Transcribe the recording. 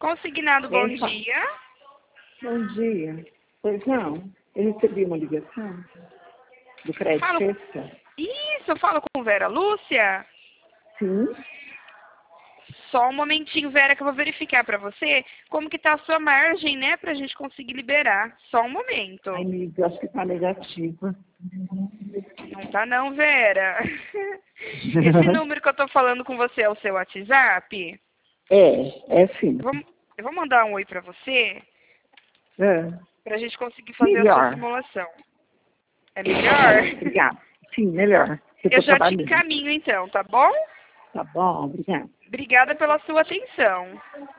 Consignado, bom dia. Bom dia. Pois não, eu recebi uma ligação do crédito pessoal. Isso, eu falo com Vera Lúcia. Sim. Só um momentinho, Vera, que eu vou verificar pra você como que tá a sua margem, né, pra gente conseguir liberar. Só um momento. Ai, amiga, acho que tá negativa. Não tá não, Vera. Esse número que eu tô falando com você é o seu WhatsApp? É sim. Eu vou mandar um oi pra você, pra gente conseguir fazer Melhor. a sua simulação. É melhor? Obrigada. Sim, melhor. Eu já te encaminho então, tá bom? Tá bom, obrigada. Obrigada pela sua atenção.